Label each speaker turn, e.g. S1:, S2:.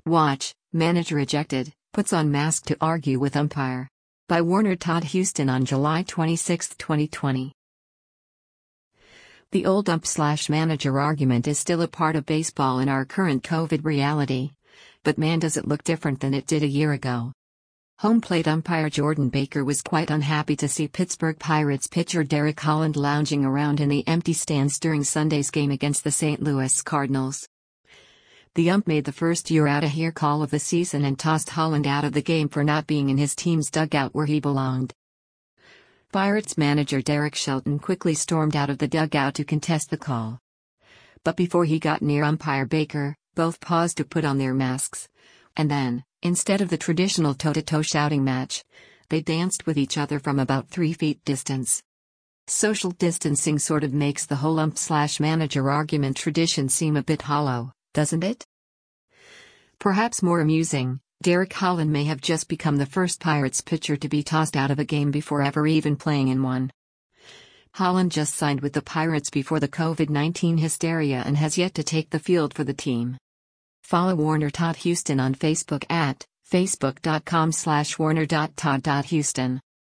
S1: Watch, manager ejected, puts on mask to argue with umpire. By Warner Todd Houston on July 26, 2020. The old ump/manager argument is still a part of baseball in our current COVID reality. But man, does it look different than it did a year ago. Home plate umpire Jordan Baker was quite unhappy to see Pittsburgh Pirates pitcher Derek Holland lounging around in the empty stands during Sunday's game against the St. Louis Cardinals. The ump made the first "you're outta here" call of the season and tossed Holland out of the game for not being in his team's dugout where he belonged. Pirates manager Derek Shelton quickly stormed out of the dugout to contest the call. But before he got near umpire Baker, both paused to put on their masks. And then, instead of the traditional toe-to-toe shouting match, they danced with each other from about 3 feet distance. Social distancing sort of makes the whole ump/manager argument tradition seem a bit hollow, doesn't it? Perhaps more amusing, Derek Holland may have just become the first Pirates pitcher to be tossed out of a game before ever even playing in one. Holland just signed with the Pirates before the COVID-19 hysteria and has yet to take the field for the team. Follow Warner Todd Houston on Facebook at facebook.com/warner.todd.houston.